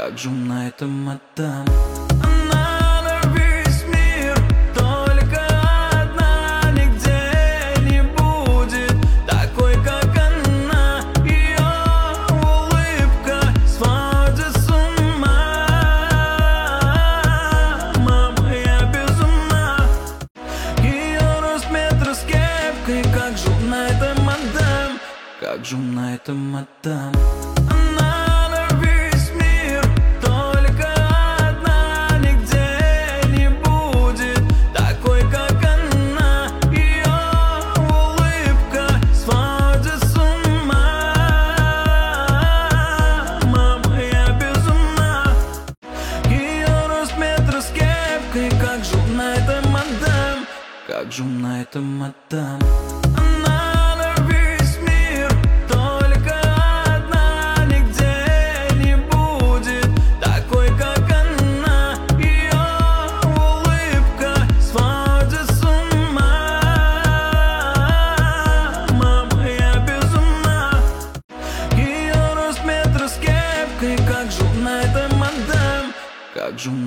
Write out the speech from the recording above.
Как же умна эта мадам. Она на весь мир, только одна, нигде не будет такой, как она. Ее улыбка сводит с ума. Мама, я безумна. Ее рост метр с кепкой. Как же умна эта мадам. Как же умна эта мадам. Как же умна эта мадам. Как же умна эта мадам. Она на весь мир, только одна, нигде не будет такой, как она. Ее улыбка сводит с ума. Мама, я безумна. Ее рост метр с кепкой. Как же умна эта мадам. Как же умна.